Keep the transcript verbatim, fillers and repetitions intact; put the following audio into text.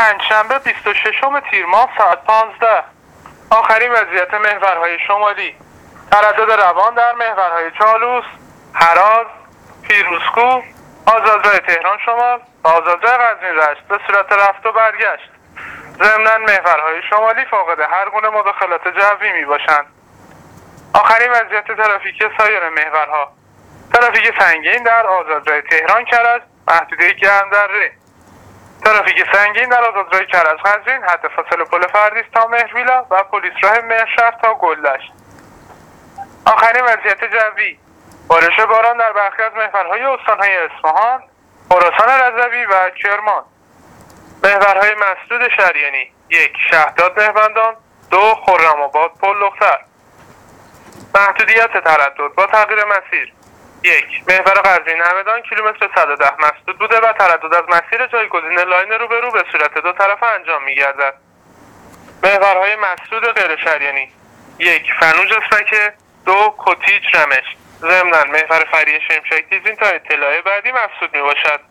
پنجشنبه بیست و ششم تیر ماه ساعت پانزده. آخرین وضعیت محورهای شمالی: تردد روان در محورهای چالوس، هراز، پیروزکو، آزادراه تهران شمال و آزادراه قزوین رشت به صورت رفت و برگشت. ضمناً محورهای شمالی فاقد هر گونه مداخلات جوی می باشند. آخرین وضعیت ترافیکی سایر محورها: ترافیک سنگین در آزادراه تهران کرج محدوده گرم‌دره، ترافیک سنگین در آزادراه کرج قزوین حد فاصله پل فردیس تا مهرویلا و پلیس راه مهرشهر تا گلدشت. آخرین وضعیت جوی: بارش باران در برخی از محورهای استانهای اصفهان، خراسان رضوی و کرمان. محورهای مسدود شریانی: یک شهداد مهمندان، دو خرم‌آباد پل دختر. محدودیت تردد با تغییر مسیر: یک محور قزوین همدان کیلومتر صد و ده مسدود بوده و تردد از مسیر جایگزین لاین روبرو به صورت دو طرفه انجام می‌گردد. محورهای مسدود غیر شریانی: یک فنوج اسفکه، دو کتیج رمش. ضمناً محور فریه شمشک دیزین تا اطلاع بعدی مسدود میباشد.